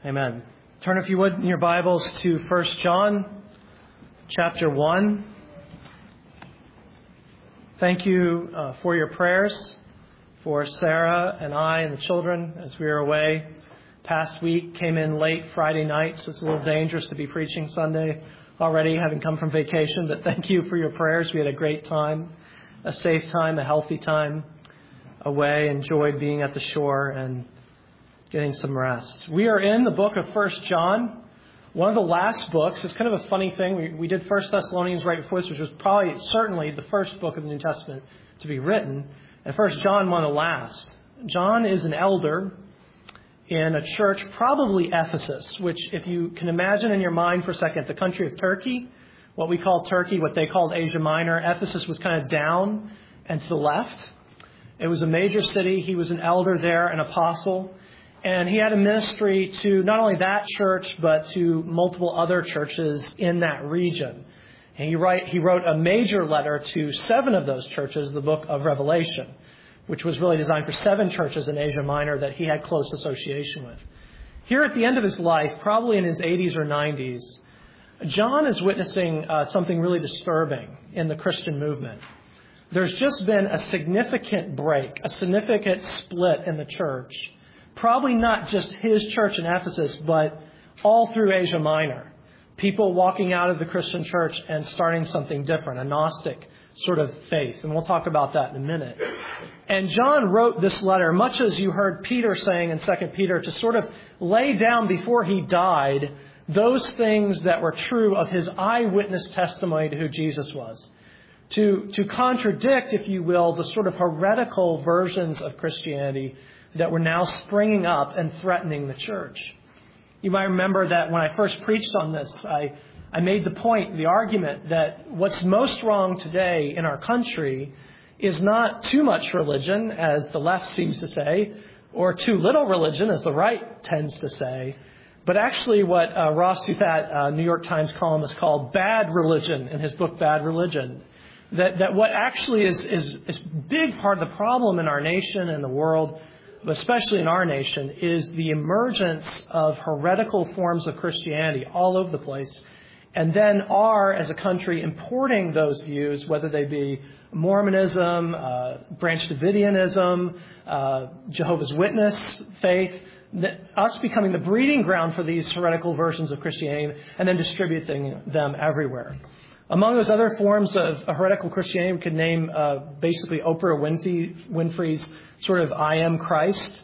Amen. Turn, if you would, in your Bibles to 1 John chapter 1. Thank you for your prayers for Sarah and I and the children as we were away. Past week came in late Friday night, so it's a little dangerous to be preaching Sunday already, having come from vacation. But thank you for your prayers. We had a great time, a safe time, a healthy time away. Enjoyed being at the shore and getting some rest. We are in the book of 1 John, one of the last books. It's kind of a funny thing. We did 1 Thessalonians right before this, which was probably certainly the first book of the New Testament to be written. And 1 John, one of the last. John is an elder in a church, probably Ephesus, which if you can imagine in your mind for a second, the country of Turkey, what we call Turkey, what they called Asia Minor, Ephesus was kind of down and to the left. It was a major city. He was an elder there, an apostle. And he had a ministry to not only that church, but to multiple other churches in that region. And he wrote a major letter to 7 of those churches, the book of Revelation, which was really designed for 7 churches in Asia Minor that he had close association with. Here at the end of his life, probably in his 80s or 90s, John is witnessing something really disturbing in the Christian movement. There's just been a significant break, a significant split in the church. Probably not just his church in Ephesus, but all through Asia Minor. People walking out of the Christian church and starting something different, a Gnostic sort of faith. And we'll talk about that in a minute. And John wrote this letter, much as you heard Peter saying in 2 Peter, to sort of lay down before he died those things that were true of his eyewitness testimony to who Jesus was. To contradict, if you will, the sort of heretical versions of Christianity that were now springing up and threatening the church. You might remember that when I first preached on this, I made the point, the argument, that what's most wrong today in our country is not too much religion, as the left seems to say, or too little religion, as the right tends to say, but actually what Ross Douthat, New York Times columnist, called bad religion in his book, Bad Religion. That what actually is big part of the problem in our nation and the world, especially in our nation, is the emergence of heretical forms of Christianity all over the place. And then as a country, importing those views, whether they be Mormonism, Branch Davidianism, Jehovah's Witness faith, us becoming the breeding ground for these heretical versions of Christianity and then distributing them everywhere. Among those other forms of heretical Christianity, we could name basically Oprah Winfrey's sort of I am Christ,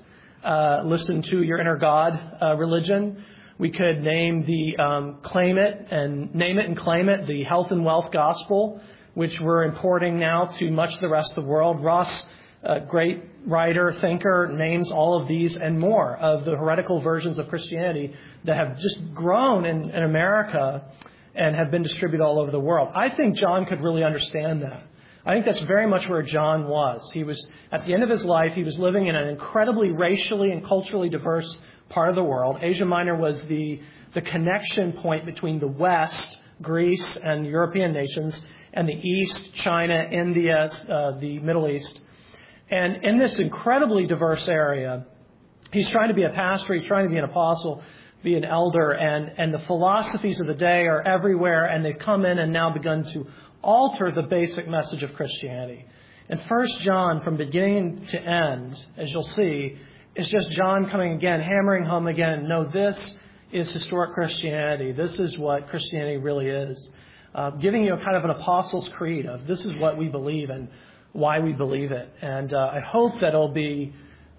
listen to your inner God religion. We could name the claim it and claim it, the health and wealth gospel, which we're importing now to much of the rest of the world. Ross, a great writer, thinker, names all of these and more of the heretical versions of Christianity that have just grown in America and have been distributed all over the world. I think John could really understand that. I think that's very much where John was. He was, at the end of his life, he was living in an incredibly racially and culturally diverse part of the world. Asia Minor was the connection point between the West, Greece and European nations, and the East, China, India, the Middle East. And in this incredibly diverse area, he's trying to be a pastor, he's trying to be an apostle, be an elder, and the philosophies of the day are everywhere, and they've come in and now begun to alter the basic message of Christianity. And 1 John, from beginning to end, as you'll see, is just John coming again, hammering home again, no, this is historic Christianity. This is what Christianity really is. Giving you a kind of an apostles' creed of this is what we believe and why we believe it. And I hope that it'll be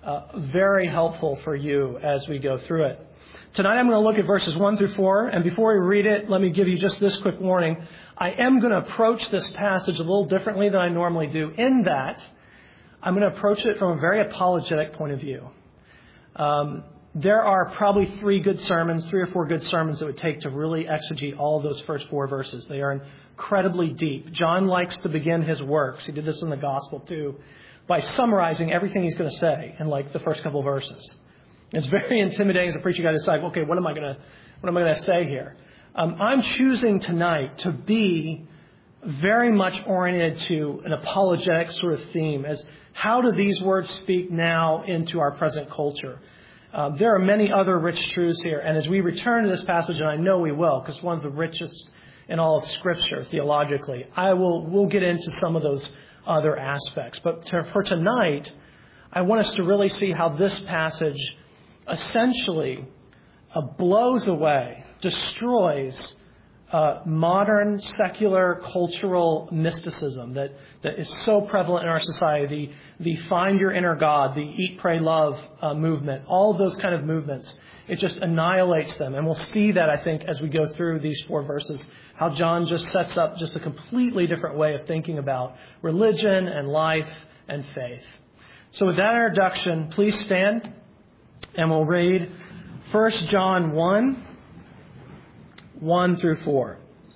very helpful for you as we go through it. Tonight I'm going to look at verses 1 through 4, and before we read it, let me give you just this quick warning. I am going to approach this passage a little differently than I normally do, in that I'm going to approach it from a very apologetic point of view. There are probably 3 or 4 good sermons it would take to really exegete all of those first 4 verses. They are incredibly deep. John likes to begin his works, he did this in the gospel too, by summarizing everything he's going to say in like the first couple of verses. It's very intimidating as a preacher. You got to decide, okay, what am I going to say here? I'm choosing tonight to be very much oriented to an apologetic sort of theme, as how do these words speak now into our present culture? There are many other rich truths here. And as we return to this passage, and I know we will, because it's one of the richest in all of Scripture theologically, we'll get into some of those other aspects. But for tonight, I want us to really see how this passage essentially blows away, destroys modern secular cultural mysticism that is so prevalent in our society, the find your inner God, the eat, pray, love movement, all of those kind of movements. It just annihilates them. And we'll see that, I think, as we go through these 4 verses, how John just sets up just a completely different way of thinking about religion and life and faith. So with that introduction, please stand and we'll read 1 John 1 through 4.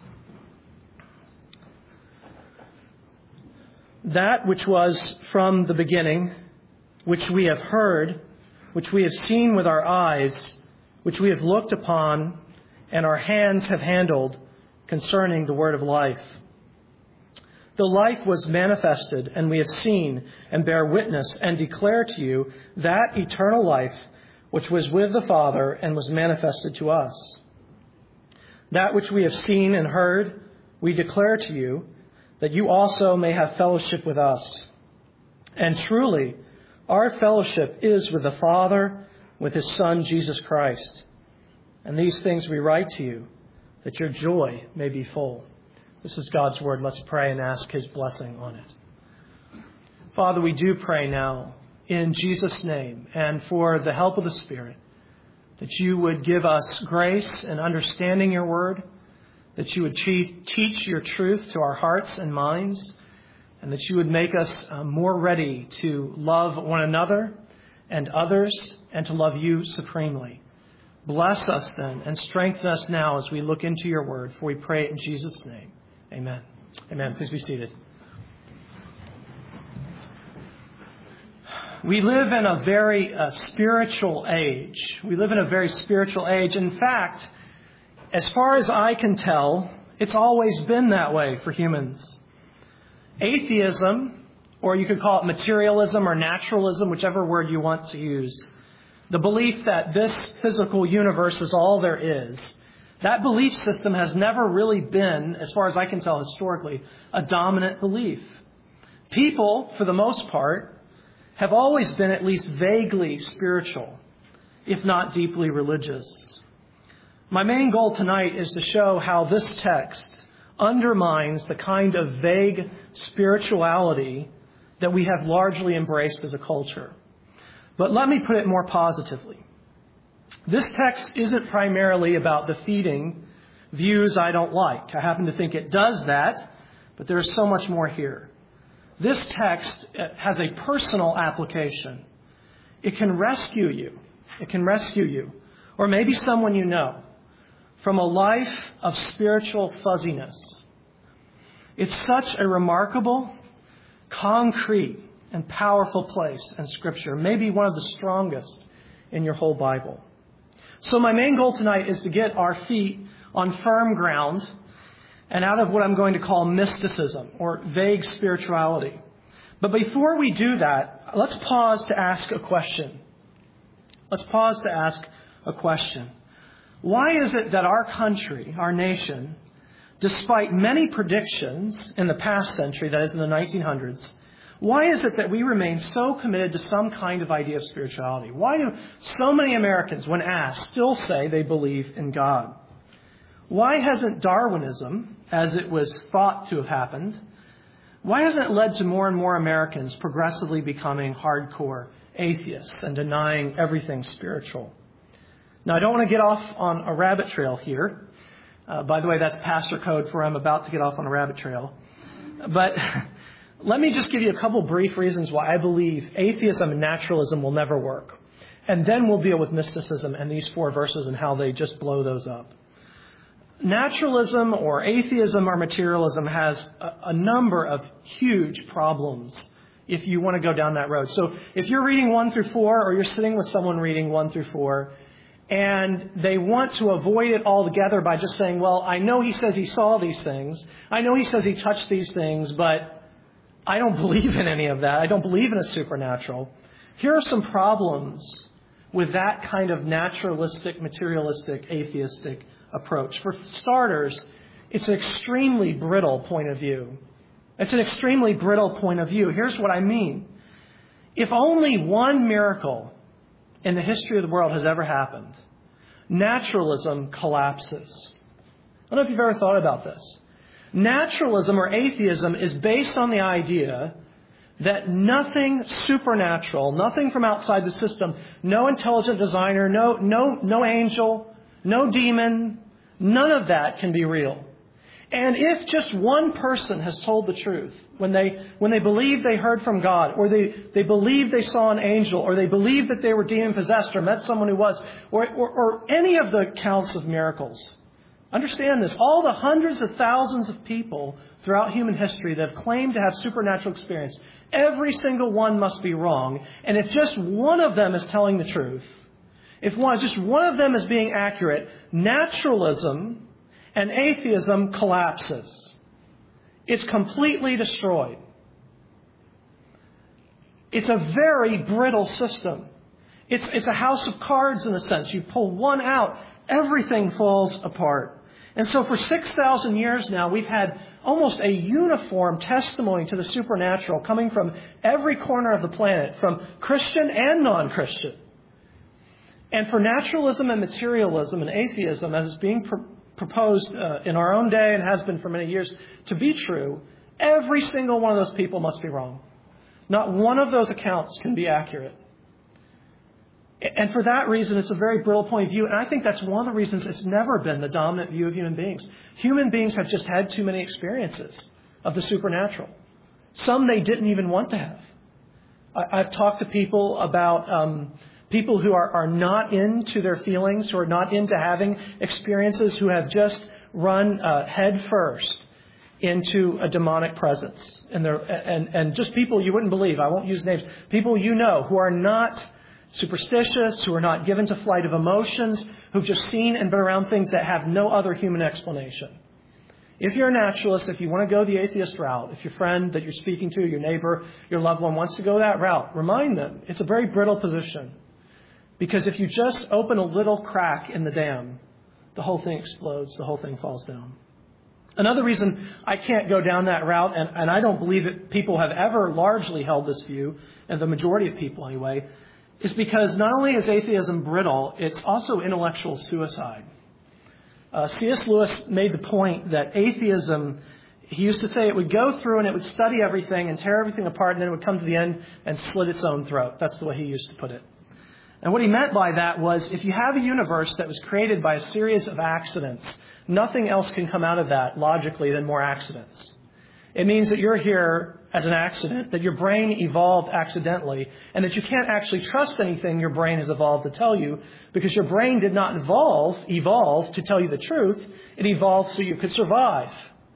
That which was from the beginning, which we have heard, which we have seen with our eyes, which we have looked upon, and our hands have handled concerning the word of life. The life was manifested, and we have seen and bear witness and declare to you that eternal life which was with the Father and was manifested to us. That which we have seen and heard, we declare to you, that you also may have fellowship with us. And truly, our fellowship is with the Father, with His Son, Jesus Christ. And these things we write to you, that your joy may be full. This is God's word. Let's pray and ask His blessing on it. Father, we do pray now in Jesus' name and for the help of the Spirit, that you would give us grace in understanding your word, that you would teach your truth to our hearts and minds, and that you would make us more ready to love one another and others and to love you supremely. Bless us then and strengthen us now as we look into your word, for we pray it in Jesus' name. Amen. Amen. Please be seated. We live in a very spiritual age. We live in a very spiritual age. In fact, as far as I can tell, it's always been that way for humans. Atheism, or you could call it materialism or naturalism, whichever word you want to use, the belief that this physical universe is all there is, that belief system has never really been, as far as I can tell historically, a dominant belief. People, for the most part, have always been at least vaguely spiritual, if not deeply religious. My main goal tonight is to show how this text undermines the kind of vague spirituality that we have largely embraced as a culture. But let me put it more positively. This text isn't primarily about defeating views I don't like. I happen to think it does that, but there's so much more here. This text has a personal application. It can rescue you. It can rescue you, or maybe someone you know, from a life of spiritual fuzziness. It's such a remarkable, concrete, and powerful place in Scripture, maybe one of the strongest in your whole Bible. So my main goal tonight is to get our feet on firm ground and out of what I'm going to call mysticism or vague spirituality. But before we do that, let's pause to ask a question. Why is it that our country, our nation, despite many predictions in the past century, that is in the 1900s, why is it that we remain so committed to some kind of idea of spirituality? Why do so many Americans, when asked, still say they believe in God? Why hasn't Darwinism, as it was thought to have happened, why hasn't it led to more and more Americans progressively becoming hardcore atheists and denying everything spiritual? Now, I don't want to get off on a rabbit trail here. By the way, that's pastor code for I'm about to get off on a rabbit trail. But let me just give you a couple brief reasons why I believe atheism and naturalism will never work. And then we'll deal with mysticism and these 4 verses and how they just blow those up. Naturalism or atheism or materialism has a number of huge problems if you want to go down that road. So if you're reading 1 through 4 or you're sitting with someone reading 1 through 4 and they want to avoid it altogether by just saying, well, I know he says he saw these things. I know he says he touched these things, but I don't believe in any of that. I don't believe in a supernatural. Here are some problems with that kind of naturalistic, materialistic, atheistic approach. For starters, it's an extremely brittle point of view. It's an extremely brittle point of view. Here's what I mean. If only one miracle in the history of the world has ever happened, naturalism collapses. I don't know if you've ever thought about this. Naturalism or atheism is based on the idea that nothing supernatural, nothing from outside the system, no intelligent designer, no angel, no demon, none of that can be real. And if just one person has told the truth, when they believe they heard from God, or they believe they saw an angel, or they believe that they were demon-possessed or met someone who was, or any of the accounts of miracles, understand this, all the hundreds of thousands of people throughout human history that have claimed to have supernatural experience, every single one must be wrong. And if just one of them is telling the truth, if just one of them is being accurate, naturalism and atheism collapses. It's completely destroyed. It's a very brittle system. It's a house of cards in a sense. You pull one out, everything falls apart. And so for 6,000 years now, we've had almost a uniform testimony to the supernatural coming from every corner of the planet, from Christian and non-Christian. And for naturalism and materialism and atheism, as it's being proposed in our own day and has been for many years to be true, every single one of those people must be wrong. Not one of those accounts can be accurate. And for that reason, it's a very brittle point of view. And I think that's one of the reasons it's never been the dominant view of human beings. Human beings have just had too many experiences of the supernatural. Some they didn't even want to have. I've talked to people about people who are not into their feelings, who are not into having experiences, who have just run head first into a demonic presence. And just people you wouldn't believe, I won't use names, people you know who are not superstitious, who are not given to flight of emotions, who've just seen and been around things that have no other human explanation. If you're a naturalist, if you want to go the atheist route, if your friend that you're speaking to, your neighbor, your loved one wants to go that route, remind them it's a very brittle position. Because if you just open a little crack in the dam, the whole thing explodes, the whole thing falls down. Another reason I can't go down that route, and I don't believe that people have ever largely held this view, and the majority of people anyway, is because not only is atheism brittle, it's also intellectual suicide. C.S. Lewis made the point that atheism, he used to say it would go through and it would study everything and tear everything apart, and then it would come to the end and slit its own throat. That's the way he used to put it. And what he meant by that was, if you have a universe that was created by a series of accidents, nothing else can come out of that logically than more accidents. It means that you're here as an accident, that your brain evolved accidentally, and that you can't actually trust anything your brain has evolved to tell you, because your brain did not evolve to tell you the truth. It evolved so you could survive.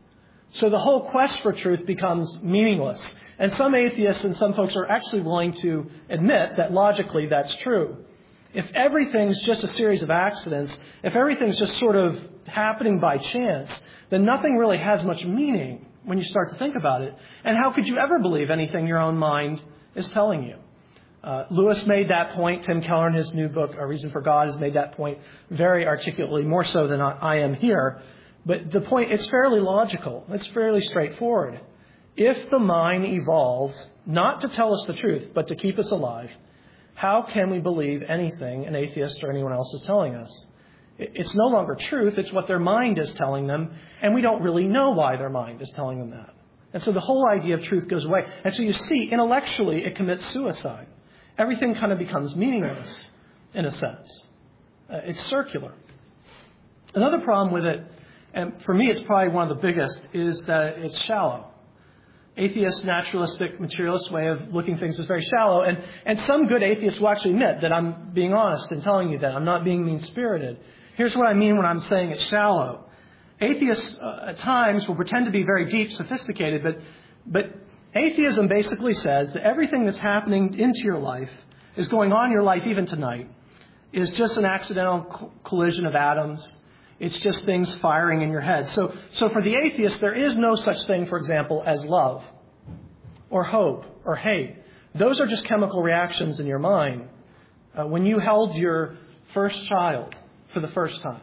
So the whole quest for truth becomes meaningless. And some atheists and some folks are actually willing to admit that logically that's true. If everything's just a series of accidents, if everything's just sort of happening by chance, then nothing really has much meaning when you start to think about it. And how could you ever believe anything your own mind is telling you? Lewis made that point. Tim Keller in his new book, A Reason for God, has made that point very articulately, more so than I am here. But the point, it's fairly logical. It's fairly straightforward. If the mind evolved not to tell us the truth, but to keep us alive, how can we believe anything an atheist or anyone else is telling us? It's no longer truth. It's what their mind is telling them. And we don't really know why their mind is telling them that. And so the whole idea of truth goes away. And so you see, intellectually, it commits suicide. Everything kind of becomes meaningless, in a sense. It's circular. Another problem with it, and for me it's probably one of the biggest, is that it's shallow. Atheist, naturalistic, materialist way of looking at things is very shallow. And some good atheists will actually admit that I'm being honest in telling you that. I'm not being mean-spirited. Here's what I mean when I'm saying it's shallow. Atheists at times will pretend to be very deep, sophisticated, but atheism basically says that everything that's happening into your life, is going on in your life even tonight, is just an accidental collision of atoms. It's just things firing in your head. So for the atheist, there is no such thing, for example, as love or hope or hate. Those are just chemical reactions in your mind. When you held your first child for the first time,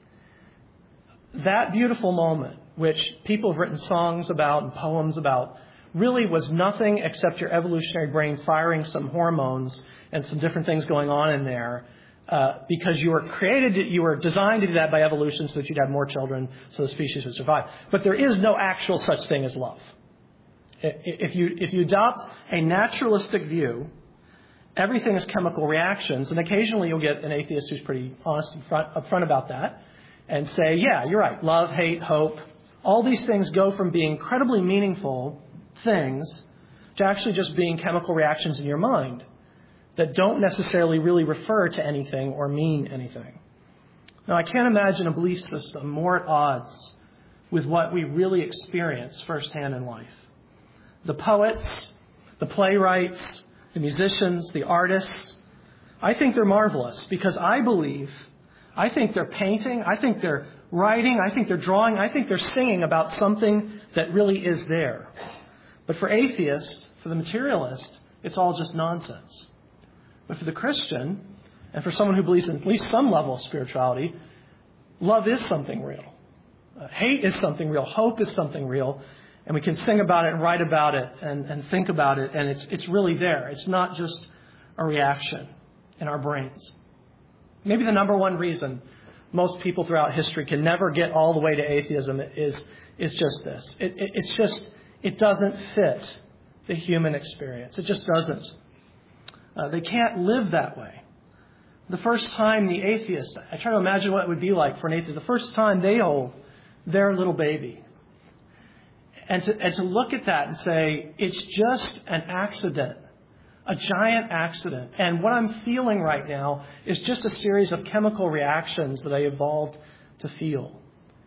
that beautiful moment, which people have written songs about and poems about, really was nothing except your evolutionary brain firing some hormones and some different things going on in there, because you were designed to do that by evolution so that you'd have more children so the species would survive. But there is no actual such thing as love. If you adopt a naturalistic view, everything is chemical reactions, and occasionally you'll get an atheist who's pretty honest up front about that and say, yeah, you're right, love, hate, hope, all these things go from being incredibly meaningful things to actually just being chemical reactions in your mind that don't necessarily really refer to anything or mean anything. Now, I can't imagine a belief system more at odds with what we really experience firsthand in life. The poets, the playwrights, the musicians, the artists, I think they're marvelous because I think they're painting, I think they're writing, I think they're drawing, I think they're singing about something that really is there. But for atheists, for the materialist, it's all just nonsense. But for the Christian, and for someone who believes in at least some level of spirituality, love is something real. Hate is something real. Hope is something real. And we can sing about it and write about it and think about it, and it's really there. It's not just a reaction in our brains. Maybe the number one reason most people throughout history can never get all the way to atheism is just this. It doesn't fit the human experience. It just doesn't. They can't live that way. The first time the atheist, I try to imagine what it would be like for an atheist, the first time they hold their little baby. And to look at that and say, it's just an accident, a giant accident. And what I'm feeling right now is just a series of chemical reactions that I evolved to feel.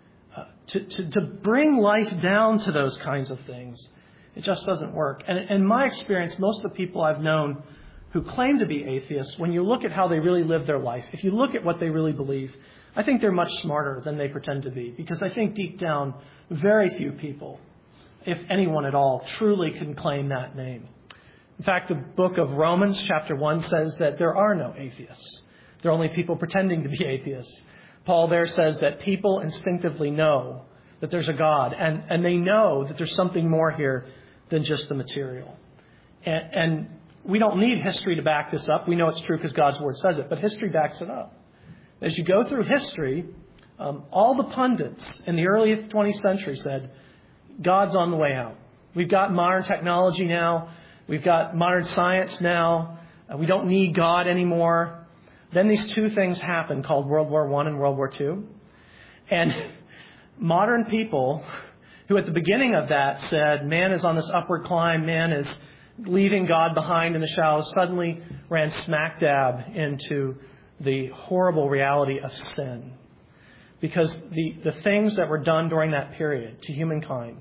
To bring life down to those kinds of things, it just doesn't work. And in my experience, most of the people I've known who claim to be atheists, when you look at how they really live their life, if you look at what they really believe, I think they're much smarter than they pretend to be. Because I think deep down, very few people, if anyone at all, truly can claim that name. In fact, the book of Romans, chapter 1, says that there are no atheists. There are only people pretending to be atheists. Paul there says that people instinctively know that there's a God, and they know that there's something more here than just the material. And we don't need history to back this up. We know it's true because God's Word says it, but history backs it up. As you go through history, all the pundits in the early 20th century said, God's on the way out. We've got modern technology now. We've got modern science now. We don't need God anymore. Then these two things happened called World War I and World War II. And modern people who at the beginning of that said, man is on this upward climb, man is leaving God behind in the shallows, suddenly ran smack dab into the horrible reality of sin. Because the things that were done during that period to humankind,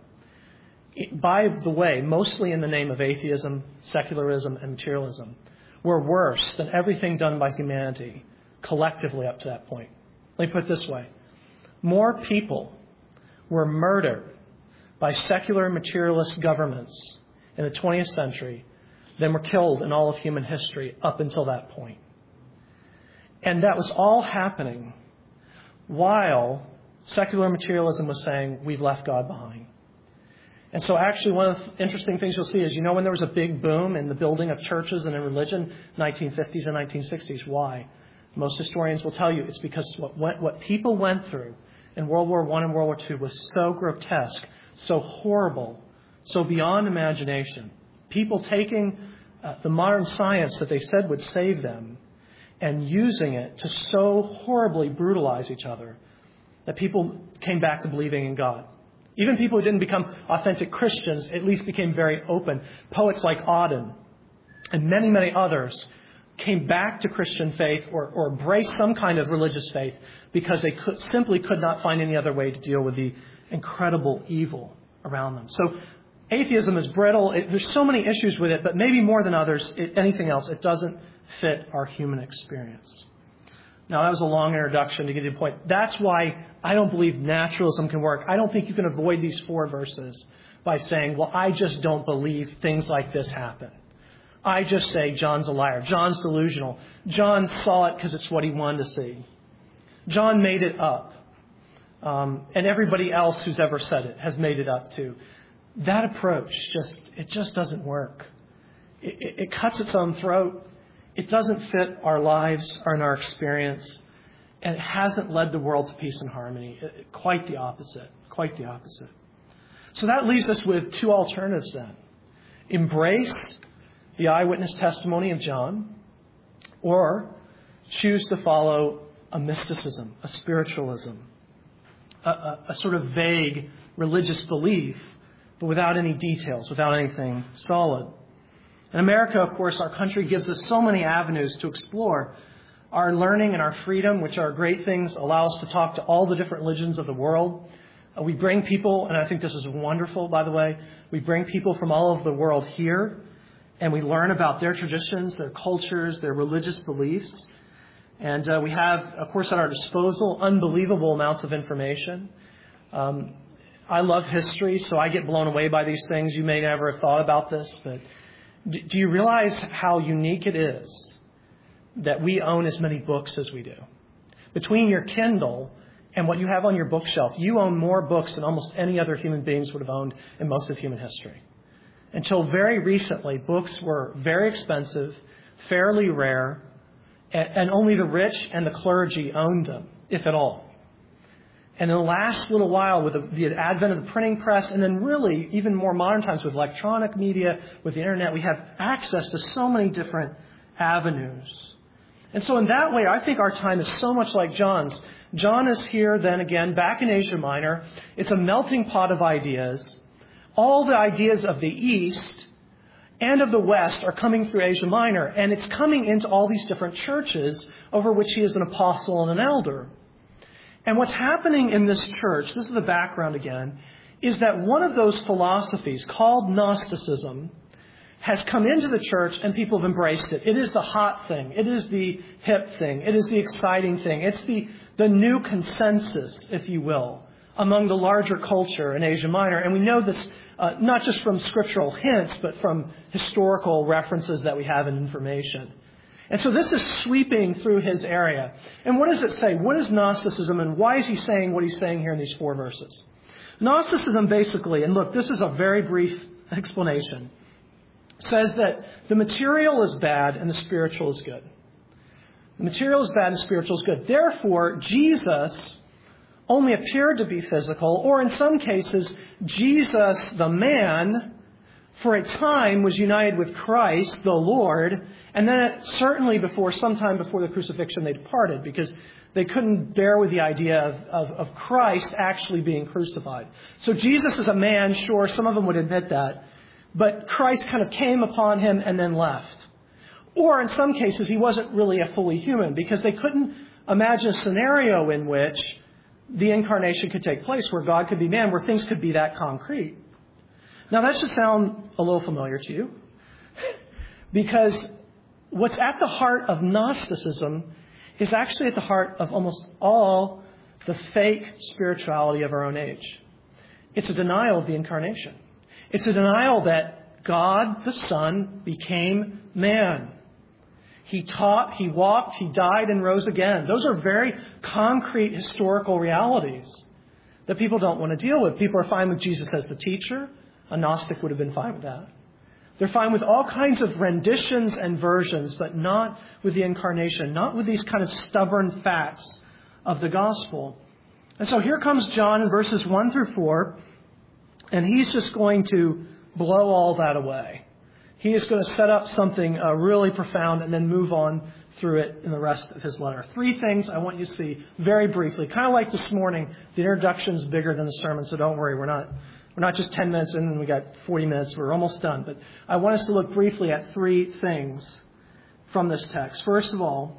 by the way, mostly in the name of atheism, secularism, and materialism, were worse than everything done by humanity collectively up to that point. Let me put it this way. More people were murdered by secular materialist governments in the 20th century than were killed in all of human history up until that point. And that was all happening while secular materialism was saying, we've left God behind. And so actually one of the interesting things you'll see is, when there was a big boom in the building of churches and in religion, 1950s and 1960s, why? Most historians will tell you it's because what people went through in World War I and World War II was so grotesque, so horrible, so beyond imagination. People taking the modern science that they said would save them and using it to so horribly brutalize each other that people came back to believing in God. Even people who didn't become authentic Christians at least became very open. Poets like Auden and many, many others came back to Christian faith or embraced some kind of religious faith because they simply could not find any other way to deal with the incredible evil around them. So atheism is brittle. There's so many issues with it, but maybe more than others, anything else, it doesn't fit our human experience. Now, that was a long introduction to get to the point. That's why I don't believe naturalism can work. I don't think you can avoid these 4 verses by saying, well, I just don't believe things like this happen. I just say John's a liar. John's delusional. John saw it because it's what he wanted to see. John made it up. And everybody else who's ever said it has made it up too. That approach just doesn't work. It cuts its own throat. It doesn't fit our lives or in our experience. And it hasn't led the world to peace and harmony. Quite the opposite. Quite the opposite. So that leaves us with two alternatives then. Embrace the eyewitness testimony of John, or choose to follow a mysticism, a spiritualism, a sort of vague religious belief, but without any details, without anything solid. In America, of course, our country gives us so many avenues to explore. Our learning and our freedom, which are great things, allow us to talk to all the different religions of the world. We bring people, and I think this is wonderful, by the way, we bring people from all over the world here, and we learn about their traditions, their cultures, their religious beliefs. And we have, of course, at our disposal, unbelievable amounts of information. I love history, so I get blown away by these things. You may never have thought about this, but do you realize how unique it is that we own as many books as we do? Between your Kindle and what you have on your bookshelf, you own more books than almost any other human beings would have owned in most of human history. Until very recently, books were very expensive, fairly rare, and only the rich and the clergy owned them, if at all. And in the last little while, with the advent of the printing press, and then really even more modern times with electronic media, with the internet, we have access to so many different avenues. And so in that way, I think our time is so much like John's. John is here then again, back in Asia Minor. It's a melting pot of ideas. All the ideas of the East and of the West are coming through Asia Minor, and it's coming into all these different churches over which he is an apostle and an elder. And what's happening in this church, this is the background again, is that one of those philosophies called Gnosticism has come into the church and people have embraced it. It is the hot thing. It is the hip thing. It is the exciting thing. It's the new consensus, if you will, among the larger culture in Asia Minor. And we know this not just from scriptural hints, but from historical references that we have in information. And so this is sweeping through his area. And what does it say? What is Gnosticism, and why is he saying what he's saying here in these 4 verses? Gnosticism basically, and look, this is a very brief explanation, says that the material is bad and the spiritual is good. The material is bad and the spiritual is good. Therefore, Jesus only appeared to be physical, or in some cases, Jesus, the man, for a time was united with Christ, the Lord, and then certainly sometime before the crucifixion, they departed because they couldn't bear with the idea of Christ actually being crucified. So Jesus is a man, sure, some of them would admit that, but Christ kind of came upon him and then left. Or in some cases, he wasn't really a fully human because they couldn't imagine a scenario in which the incarnation could take place, where God could be man, where things could be that concrete. Now, that should sound a little familiar to you, because what's at the heart of Gnosticism is actually at the heart of almost all the fake spirituality of our own age. It's a denial of the incarnation. It's a denial that God, the Son, became man. He taught, he walked, he died, and rose again. Those are very concrete historical realities that people don't want to deal with. People are fine with Jesus as the teacher. A Gnostic would have been fine with that. They're fine with all kinds of renditions and versions, but not with the incarnation, not with these kind of stubborn facts of the gospel. And so here comes John in verses 1 through 4, and he's just going to blow all that away. He is going to set up something really profound and then move on through it in the rest of his letter. 3 things I want you to see very briefly. Kind of like this morning, the introduction is bigger than the sermon, so don't worry. We're not just 10 minutes in and we got 40 minutes. We're almost done. But I want us to look briefly at 3 things from this text. First of all,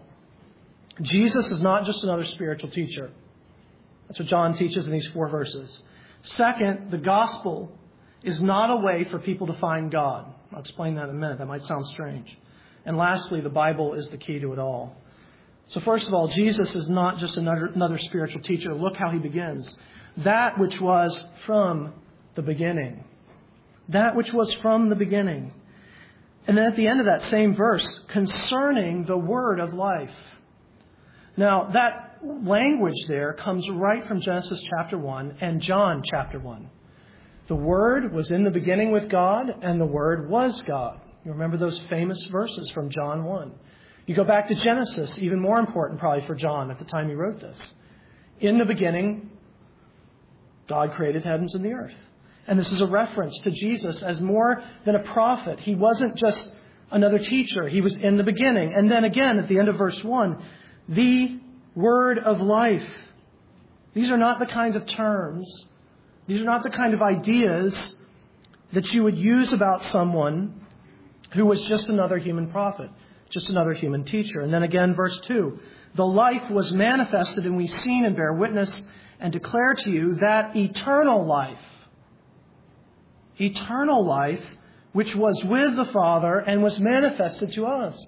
Jesus is not just another spiritual teacher. That's what John teaches in these 4 verses. Second, the gospel is not a way for people to find God. I'll explain that in a minute. That might sound strange. And lastly, the Bible is the key to it all. So first of all, Jesus is not just another spiritual teacher. Look how he begins. That which was from the beginning. That which was from the beginning. And then at the end of that same verse, concerning the word of life. Now, that language there comes right from Genesis chapter 1 and John chapter 1. The Word was in the beginning with God, and the Word was God. You remember those famous verses from John 1. You go back to Genesis, even more important probably for John at the time he wrote this. In the beginning, God created heavens and the earth. And this is a reference to Jesus as more than a prophet. He wasn't just another teacher. He was in the beginning. And then again, at the end of verse 1, the word of life. These are not the kinds of terms, these are not the kind of ideas that you would use about someone who was just another human prophet, just another human teacher. And then again, verse 2, the life was manifested, and we've seen and bear witness and declare to you that eternal life, which was with the Father and was manifested to us.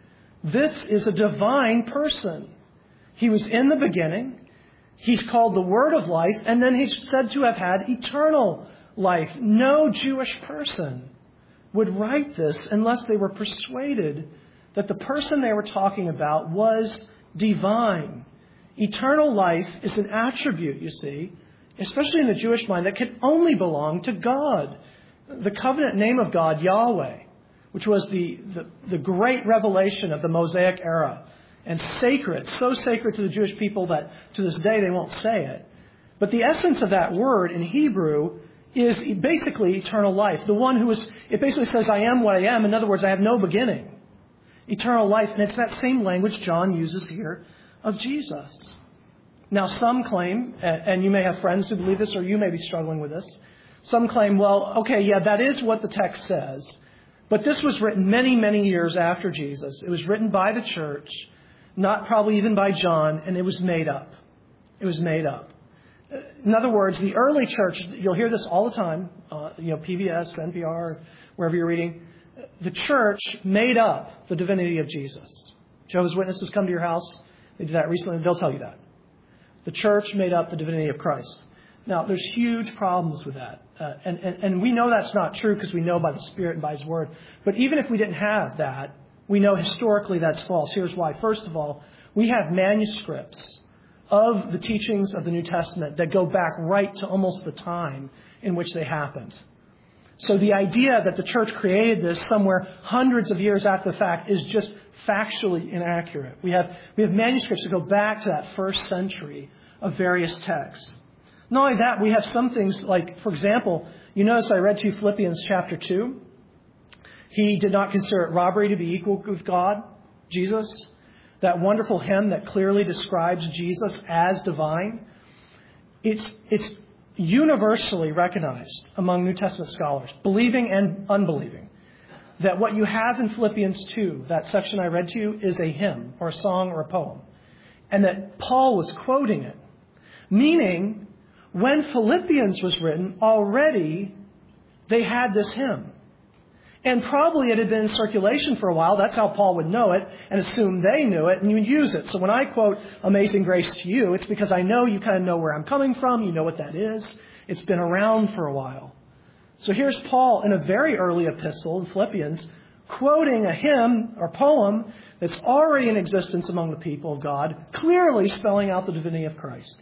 This is a divine person. He was in the beginning. He's called the Word of Life, and then he's said to have had eternal life. No Jewish person would write this unless they were persuaded that the person they were talking about was divine. Eternal life is an attribute, you see, especially in the Jewish mind, that can only belong to God. The covenant name of God, Yahweh, which was the great revelation of the Mosaic era, and sacred, so sacred to the Jewish people that to this day they won't say it. But the essence of that word in Hebrew is basically eternal life. The one who is, it basically says, I am what I am. In other words, I have no beginning. Eternal life. And it's that same language John uses here of Jesus. Now, some claim, and you may have friends who believe this, or you may be struggling with this. Some claim, well, okay, yeah, that is what the text says. But this was written many, many years after Jesus. It was written by the church, not probably even by John, and it was made up. It was made up. In other words, the early church, you'll hear this all the time, PBS, NPR, wherever you're reading, the church made up the divinity of Jesus. Jehovah's Witnesses come to your house. They did that recently. They'll tell you that. The church made up the divinity of Christ. Now, there's huge problems with that. And we know that's not true because we know by the Spirit and by His Word. But even if we didn't have that, we know historically that's false. Here's why. First of all, we have manuscripts of the teachings of the New Testament that go back right to almost the time in which they happened. So the idea that the church created this somewhere hundreds of years after the fact is just factually inaccurate. We have manuscripts that go back to that first century of various texts. Not only that, we have some things like, for example, you notice I read to you Philippians chapter 2. He did not consider it robbery to be equal with God, Jesus. That wonderful hymn that clearly describes Jesus as divine. It's universally recognized among New Testament scholars, believing and unbelieving, that what you have in Philippians 2, that section I read to you, is a hymn or a song or a poem. And that Paul was quoting it. Meaning, when Philippians was written, already they had this hymn. And probably it had been in circulation for a while. That's how Paul would know it and assume they knew it and you would use it. So when I quote Amazing Grace to you, it's because I know you kind of know where I'm coming from. You know what that is. It's been around for a while. So here's Paul in a very early epistle in Philippians quoting a hymn or poem that's already in existence among the people of God, clearly spelling out the divinity of Christ.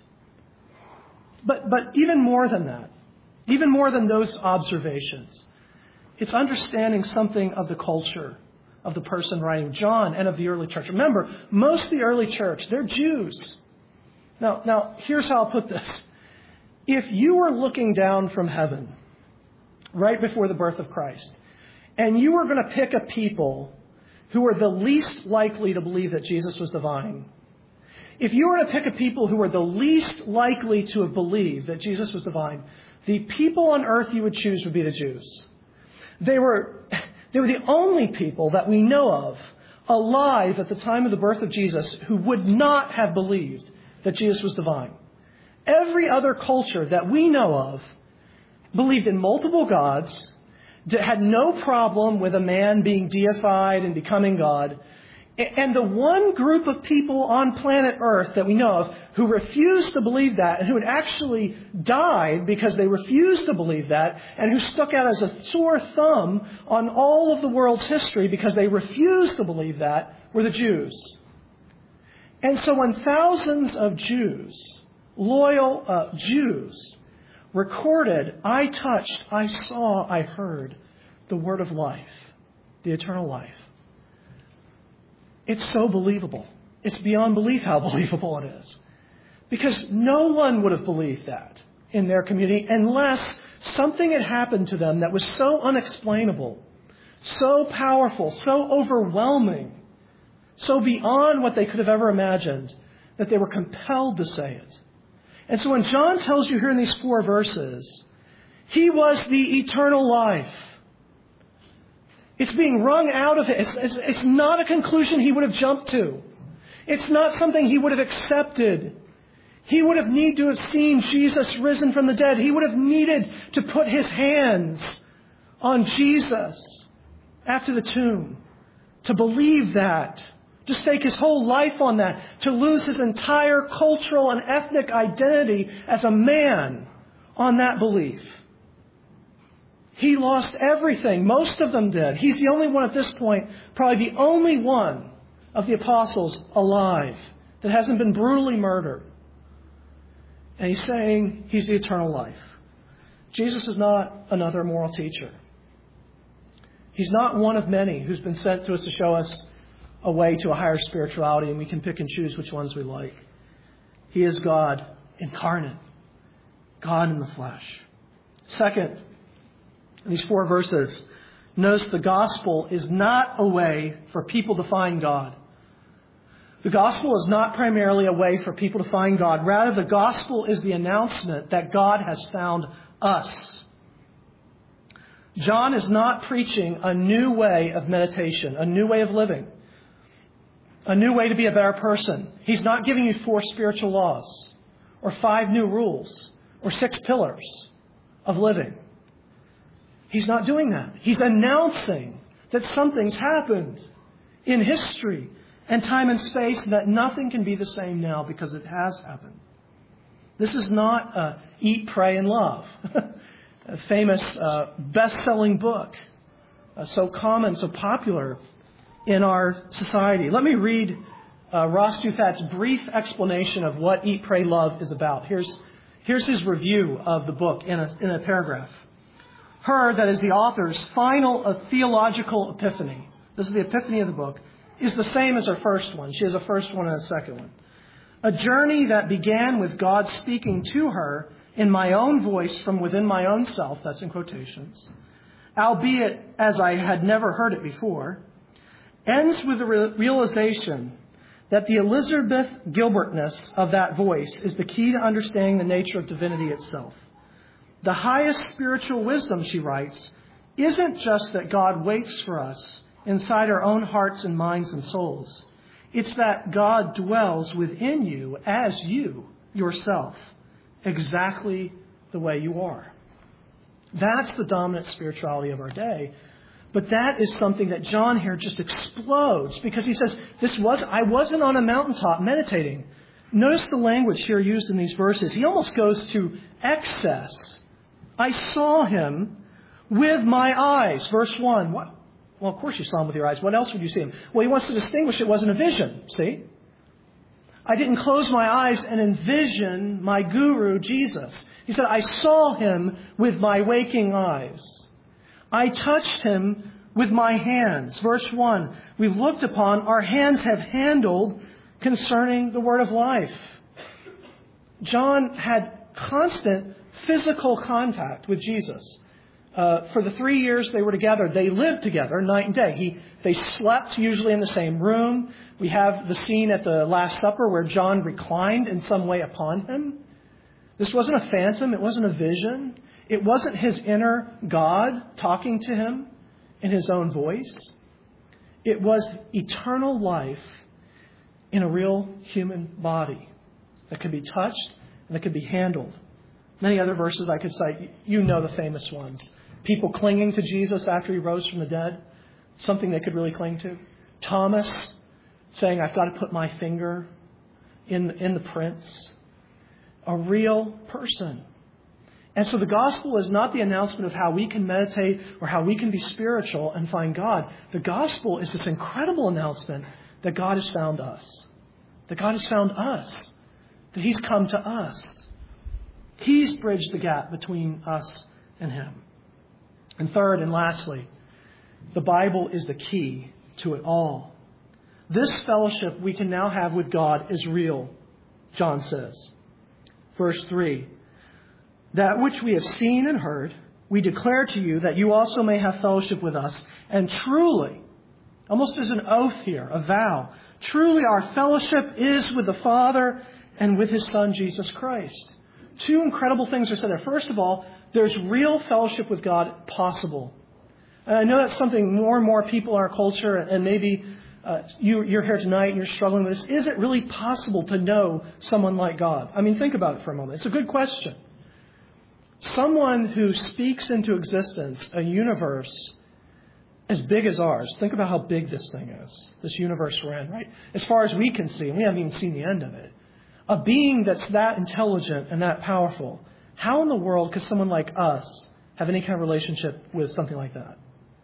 But even more than that, even more than those observations, it's understanding something of the culture of the person writing, John, and of the early church. Remember, most of the early church, they're Jews. Now, here's how I'll put this. If you were looking down from heaven right before the birth of Christ, and you were going to pick a people who were the least likely to believe that Jesus was divine, if you were to pick a people who were the least likely to have believed that Jesus was divine, the people on earth you would choose would be the Jews. They were the only people that we know of alive at the time of the birth of Jesus who would not have believed that Jesus was divine. Every other culture that we know of believed in multiple gods, had no problem with a man being deified and becoming God, And the one group of people on planet Earth that we know of who refused to believe that and who had actually died because they refused to believe that and who stuck out as a sore thumb on all of the world's history because they refused to believe that were the Jews. And so when thousands of Jews, loyal Jews, recorded, I touched, I saw, I heard the word of life, the eternal life, it's so believable. It's beyond belief how believable it is. Because no one would have believed that in their community unless something had happened to them that was so unexplainable, so powerful, so overwhelming, so beyond what they could have ever imagined, that they were compelled to say it. And so when John tells you here in these 4 verses, He was the eternal life, it's being wrung out of it. It's not a conclusion he would have jumped to. It's not something he would have accepted. He would have needed to have seen Jesus risen from the dead. He would have needed to put his hands on Jesus after the tomb, to believe that, to stake his whole life on that, to lose his entire cultural and ethnic identity as a man on that belief. He lost everything. Most of them did. He's the only one at this point, probably the only one of the apostles alive that hasn't been brutally murdered. And he's saying he's the eternal life. Jesus is not another moral teacher. He's not one of many who's been sent to us to show us a way to a higher spirituality, and we can pick and choose which ones we like. He is God incarnate, God in the flesh. Second, in these 4 verses, notice the gospel is not a way for people to find God. The gospel is not primarily a way for people to find God. Rather, the gospel is the announcement that God has found us. John is not preaching a new way of meditation, a new way of living, a new way to be a better person. He's not giving you 4 spiritual laws or 5 new rules or 6 pillars of living. He's not doing that. He's announcing that something's happened in history and time and space, and that nothing can be the same now because it has happened. This is not Eat, Pray, and Love, a famous best-selling book, so common, so popular in our society. Let me read Ross Douthat's brief explanation of what Eat, Pray, Love is about. Here's his review of the book in a paragraph. Her, that is the author's, final theological epiphany, this is the epiphany of the book, is the same as her first one. She has a first one and a second one. A journey that began with God speaking to her in my own voice from within my own self, that's in quotations, albeit as I had never heard it before, ends with the realization that the Elizabeth Gilbertness of that voice is the key to understanding the nature of divinity itself. The highest spiritual wisdom, she writes, isn't just that God waits for us inside our own hearts and minds and souls. It's that God dwells within you as you, yourself, exactly the way you are. That's the dominant spirituality of our day. But that is something that John here just explodes, because he says, I wasn't on a mountaintop meditating. Notice the language here used in these verses. He almost goes to excess. I saw him with my eyes. Verse 1. What? Well, of course you saw him with your eyes. What else would you see him? Well, he wants to distinguish it wasn't a vision. See? I didn't close my eyes and envision my guru, Jesus. He said, I saw him with my waking eyes. I touched him with my hands. Verse 1. We've looked upon, our hands have handled concerning the word of life. John had constant physical contact with Jesus. For the 3 years they were together, they lived together night and day. They slept usually in the same room. We have the scene at the Last Supper where John reclined in some way upon him. This wasn't a phantom. It wasn't a vision. It wasn't his inner God talking to him in his own voice. It was eternal life in a real human body that could be touched and that could be handled. Many other verses I could cite. You know the famous ones. People clinging to Jesus after he rose from the dead. Something they could really cling to. Thomas saying, I've got to put my finger in the prints. A real person. And so the gospel is not the announcement of how we can meditate or how we can be spiritual and find God. The gospel is this incredible announcement that God has found us. That God has found us. That He's come to us. He's bridged the gap between us and Him. And third and lastly, the Bible is the key to it all. This fellowship we can now have with God is real, John says. Verse 3, that which we have seen and heard, we declare to you that you also may have fellowship with us. And truly, almost as an oath here, a vow, truly our fellowship is with the Father and with His Son, Jesus Christ. Two incredible things are said there. First of all, there's real fellowship with God possible. And I know that's something more and more people in our culture, and maybe you're here tonight and you're struggling with this. Is it really possible to know someone like God? I mean, think about it for a moment. It's a good question. Someone who speaks into existence a universe as big as ours. Think about how big this thing is, this universe we're in, right? As far as we can see, and we haven't even seen the end of it. A being that's that intelligent and that powerful. How in the world could someone like us have any kind of relationship with something like that?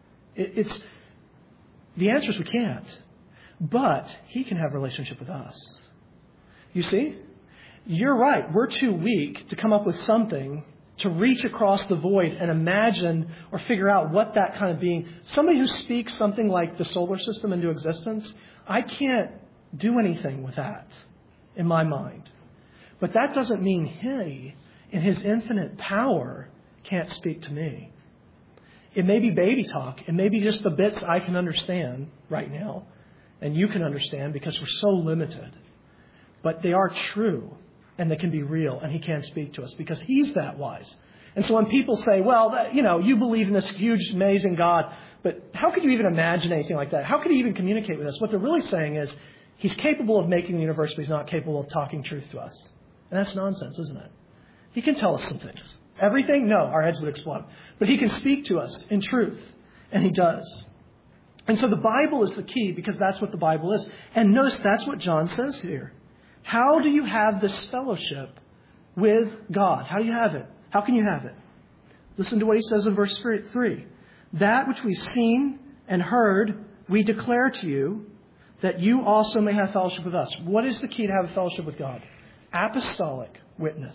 The answer is we can't. But He can have a relationship with us. You see? You're right. We're too weak to come up with something to reach across the void and imagine or figure out what that kind of being. Somebody who speaks something like the solar system into existence, I can't do anything with that in my mind. But that doesn't mean He, in His infinite power, can't speak to me. It may be baby talk. It may be just the bits I can understand right now and you can understand because we're so limited. But they are true. And they can be real, and He can speak to us because He's that wise. And so when people say, well, you believe in this huge, amazing God, but how could you even imagine anything like that? How could He even communicate with us? What they're really saying is He's capable of making the universe, but He's not capable of talking truth to us. And that's nonsense, isn't it? He can tell us some things. Everything? No, our heads would explode. But He can speak to us in truth, and He does. And so the Bible is the key because that's what the Bible is. And notice that's what John says here. How do you have this fellowship with God? How do you have it? How can you have it? Listen to what He says in verse 3. That which we've seen and heard, we declare to you, that you also may have fellowship with us. What is the key to have a fellowship with God? Apostolic witness.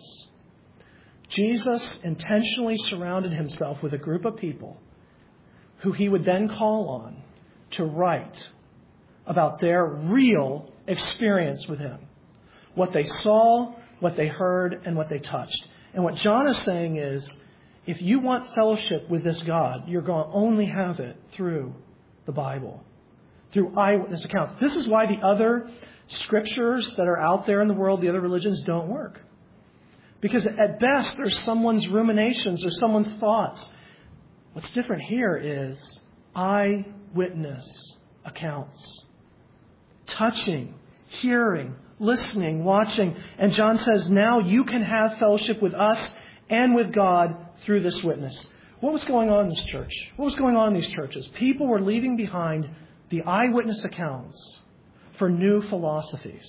Jesus intentionally surrounded Himself with a group of people who He would then call on to write about their real experience with Him. What they saw, what they heard, and what they touched. And what John is saying is, if you want fellowship with this God, you're going to only have it through the Bible, through eyewitness accounts. This is why the other scriptures that are out there in the world, the other religions, don't work. Because at best, there's someone's ruminations, there's someone's thoughts. What's different here is eyewitness accounts. Touching, hearing, listening, watching. And John says, now you can have fellowship with us and with God through this witness. What was going on in this church? What was going on in these churches? People were leaving behind the eyewitness accounts for new philosophies.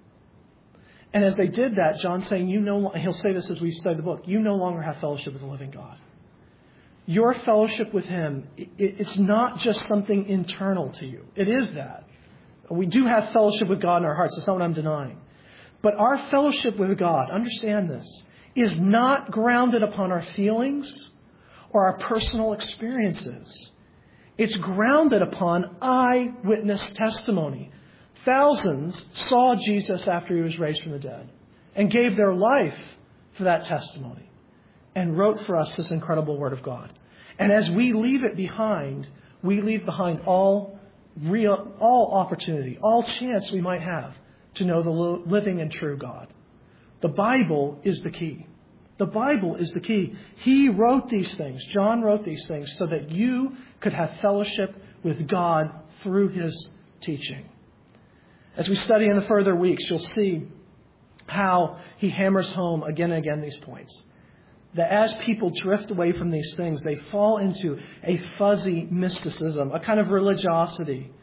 And as they did that, John's saying, he'll say this as we study the book, you no longer have fellowship with the living God. Your fellowship with Him, it's not just something internal to you. It is that. We do have fellowship with God in our hearts. That's not what I'm denying. But our fellowship with God, understand this, is not grounded upon our feelings or our personal experiences. It's grounded upon eyewitness testimony. Thousands saw Jesus after He was raised from the dead and gave their life for that testimony and wrote for us this incredible Word of God. And as we leave it behind, we leave behind all opportunity, all chance we might have to know the living and true God. The Bible is the key. The Bible is the key. He wrote these things. John wrote these things so that you could have fellowship with God through His teaching. As we study in the further weeks, you'll see how he hammers home again and again these points. That as people drift away from these things, they fall into a fuzzy mysticism, a kind of religiosity,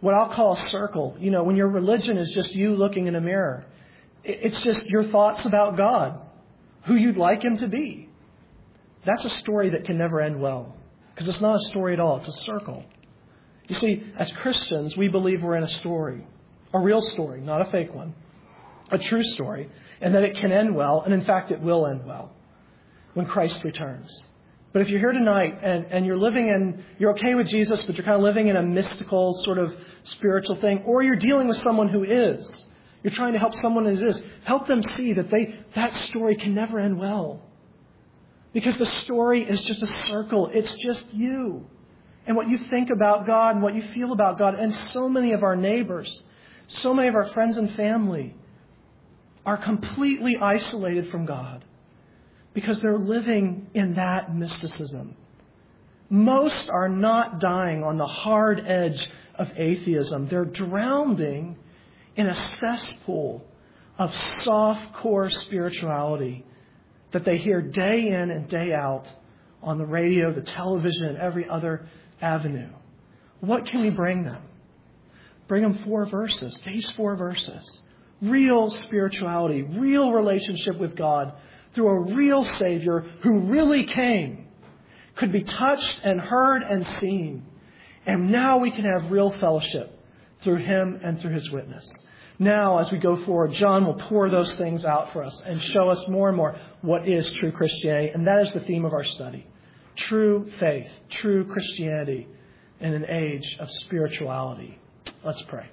what I'll call a circle. When your religion is just you looking in a mirror, it's just your thoughts about God, who you'd like Him to be. That's a story that can never end well, because it's not a story at all. It's a circle. You see, as Christians, we believe we're in a story, a real story, not a fake one, a true story, and that it can end well, and in fact, it will end well when Christ returns. But if you're here tonight and you're okay with Jesus, but you're kind of living in a mystical sort of spiritual thing, or you're dealing with someone who is, you're trying to help someone who is, help them see that that story can never end well. Because the story is just a circle. It's just you and what you think about God and what you feel about God. And so many of our neighbors, so many of our friends and family are completely isolated from God because they're living in that mysticism. Most are not dying on the hard edge of atheism. They're drowning in a cesspool of soft-core spirituality that they hear day in and day out on the radio, the television, and every other avenue. What can we bring them? Bring them 4 verses, these 4 verses. Real spirituality, real relationship with God through a real Savior who really came, could be touched and heard and seen. And now we can have real fellowship through Him and through His witness. Now, as we go forward, John will pour those things out for us and show us more and more what is true Christianity. And that is the theme of our study. True faith, true Christianity in an age of spirituality. Let's pray.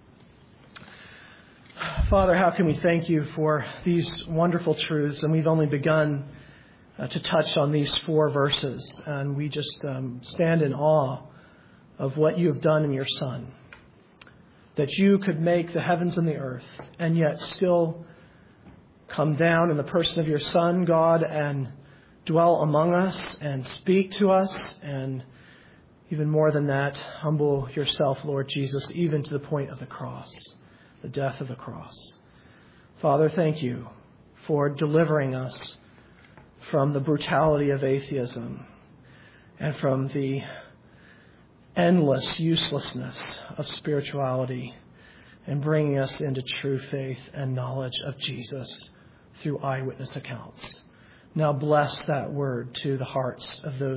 Father, how can we thank You for these wonderful truths? And we've only begun to touch on these 4 verses. And we just stand in awe of what You have done in Your Son. That You could make the heavens and the earth and yet still come down in the person of Your Son, God, and dwell among us and speak to us. And even more than that, humble Yourself, Lord Jesus, even to the point of the cross, the death of the cross. Father, thank You for delivering us from the brutality of atheism and from the endless uselessness of spirituality and bringing us into true faith and knowledge of Jesus through eyewitness accounts. Now bless that word to the hearts of those